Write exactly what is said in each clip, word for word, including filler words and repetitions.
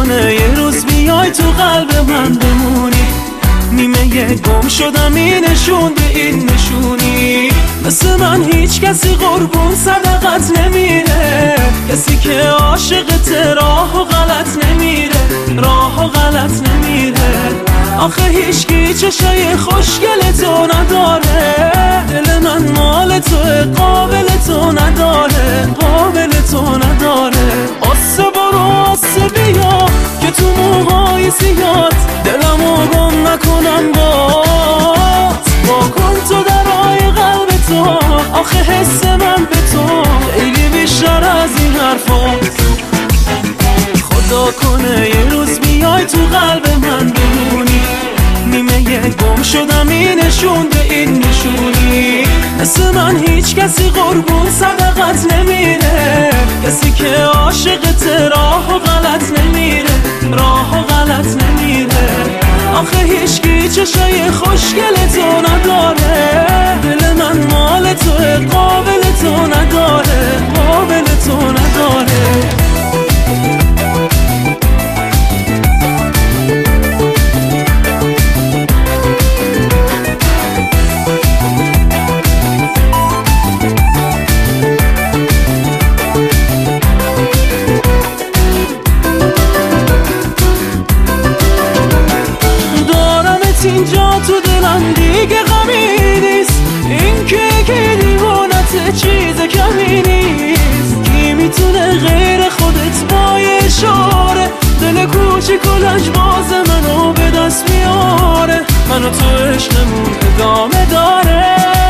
کنه یه روز بیای تو قلب من بمونی. نیمه یه گم شدم این نشون به این نشونی. مثل من هیچ کسی قربون صدقت نمیره، کسی که عاشقت راه و غلط نمیره، راه و غلط نمیره. آخه هیچکی چشای خوشگل تو نداره، دل من مال توه قابل تو نداره، قابل تو نداره. آسه برو آسه بیا که تو موهای سیات دلمو گم نکنم بات. با کن تو درای قلب تو، آخه حس من به تو خیلی بیشتر از این حرفات. خدا کنه یه روز بیای تو قلب من بمونی. نیمه یه گم شدم این نشون به این نشونی. مثل من هیچ کسی قربون صدقت نمیره، کسی که عاشقت راه و غلط نمیره، راه و غلط نمیره. آخه هیچکی چشای خوشگل تو نداره، دل من مال توه قابل تو نداره، قابل تو نداره. اینجا تو دلم دیگه غمی نیست، این که که دیوانت چیز کمی نیست. کی میتونه غیر خودت با یه اشاره دل کوچیک و لجباز منو به دست میاره. منو تو عشقمون ادامه داره.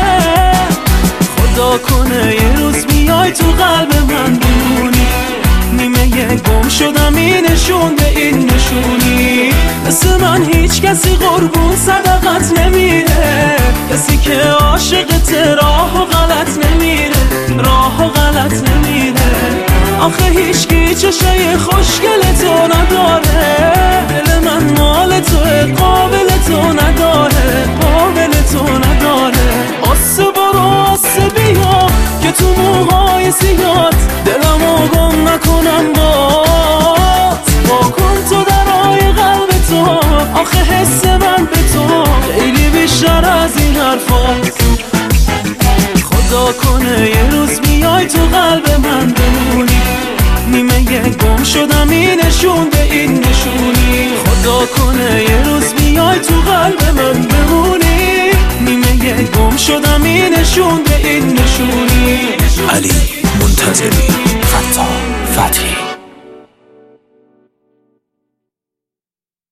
خدا کنه یه روز بیای تو قلب من بمونی. نیمه یه گم شدم این نشون به این نشونی. مثل من هیچ کسی قربون صدقت نمیره، کسی که عاشقت راه و غلط نمیره، راه و غلط نمیره. آخه هیچکی چشای خوشگل تو نداره، دل من مال توه قابل تو نداره، قابل تو نداره. آسه برو آسه بیا که تو موهای سیات دلمو گم نکنم بات. با کن تو درای قلب تو، آخه حس من به تو خیلی بیشتر از این حرفات. خدا کنه یه روز بیای تو قلب من بمونی. نیمه یه گم شدم این نشون به این نشونی. خدا کنه یه روز بیای تو قلب من بمونی. نیمه یه گم شدم این نشون به این نشونی. علی منتظری.